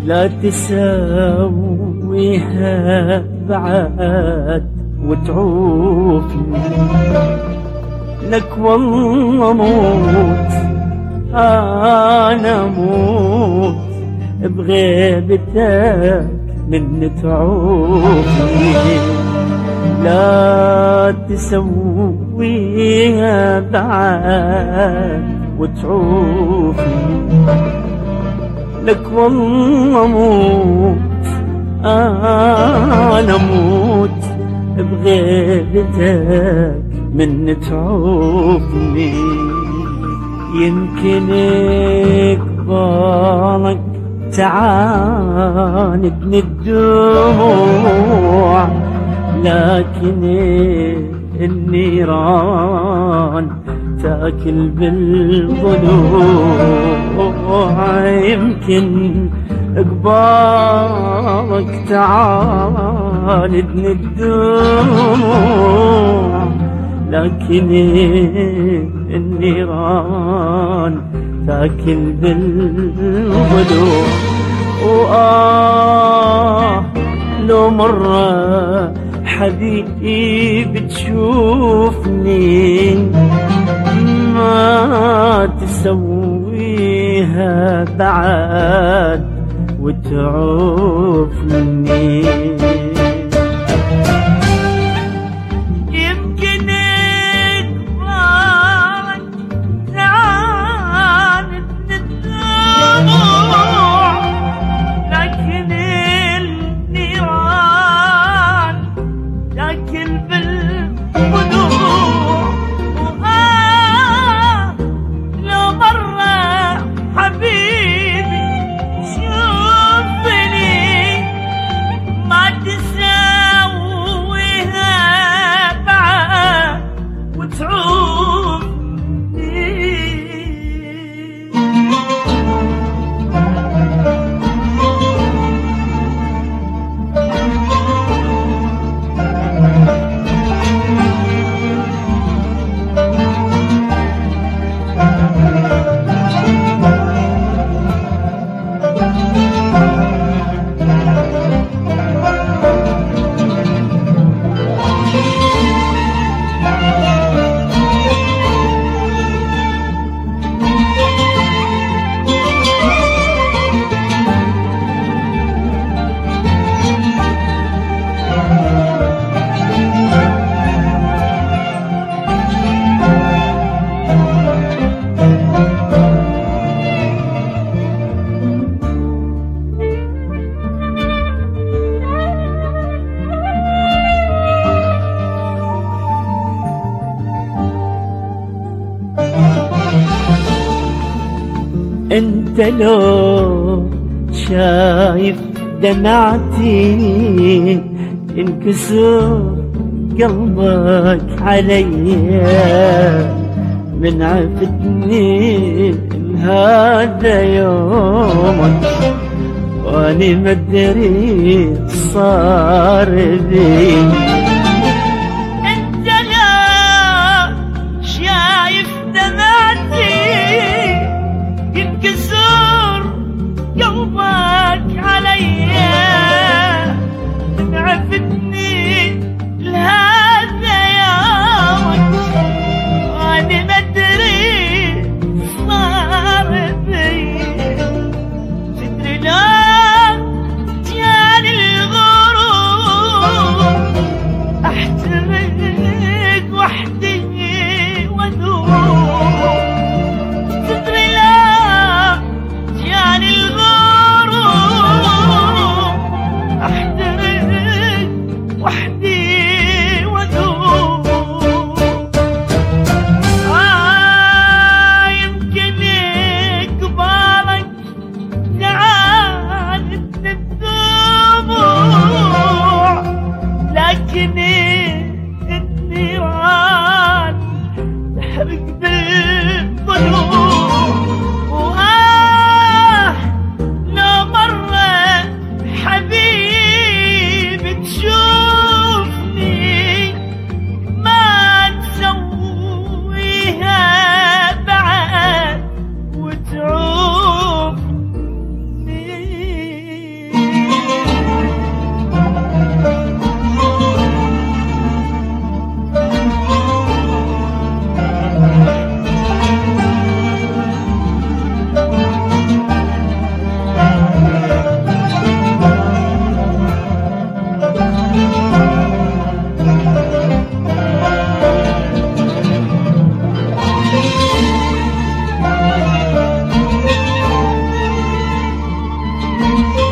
لا تساويها بعد وتعوفني، لك والله موت أنا موت بغيبتك من تعوفني. لا تسويها بعد وتعوفني، لك والله موت أنا موت بغيبتك من تعوفني. يمكن قبالك تعاندني الدموع، لكن النيران تاكل بالضلوع. يمكن قبالك تعاندني الدموع، لكن النيران تاكل بالضلوع. لو مرة حبيبي تشوفني ما تسويها بعد وتعوفني. انت لو شايف دمعتي انكسر قلبك عليا، من عفتني هذا يومك واني ما ادري صار بي. انت لو شايف دمعتي ينكسر قلبك عليا، من عفتني لهذا يومك واني ما ادري صار بي. تدري لو جاني الغروب احترق وحدي وادوب. تدري لو جاني الغروب احترق العين